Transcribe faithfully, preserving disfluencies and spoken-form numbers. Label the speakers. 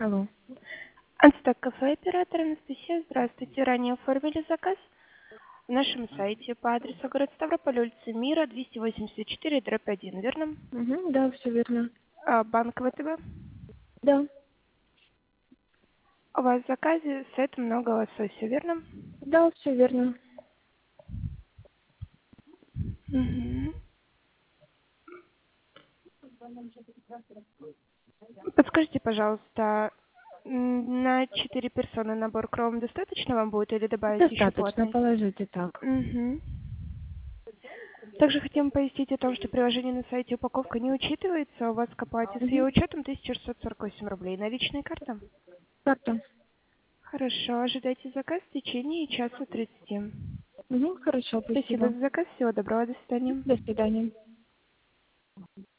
Speaker 1: Алло.
Speaker 2: Анстэк кафе, оператор Анастасия. Здравствуйте. Ранее оформили заказ в нашем сайте по адресу город Ставрополь, улица Мира, двести восемьдесят четыре, дробь один, верно?
Speaker 1: Угу, да, все верно.
Speaker 2: А, банк ВТБ.
Speaker 1: Да,
Speaker 2: У вас в заказе сет много лосося, верно?
Speaker 1: да, все верно.
Speaker 2: Мгм. Подскажите, пожалуйста, м, на четыре персоны набор кром достаточно вам будет или добавить еще
Speaker 1: Достаточно,
Speaker 2: платный?
Speaker 1: положите так.
Speaker 2: Мгм. Также хотим пояснить о том, что приложение на сайте упаковка не учитывается, у вас к оплате с ее
Speaker 1: Угу.
Speaker 2: учетом тысяча шестьсот сорок восемь рублей. Наличная карта?
Speaker 1: Карта.
Speaker 2: Хорошо, ожидайте заказ в течение часа тридцати.
Speaker 1: Угу, хорошо,
Speaker 2: Спасибо
Speaker 1: спасибо.
Speaker 2: за заказ, всего доброго, до свидания.
Speaker 1: До свидания.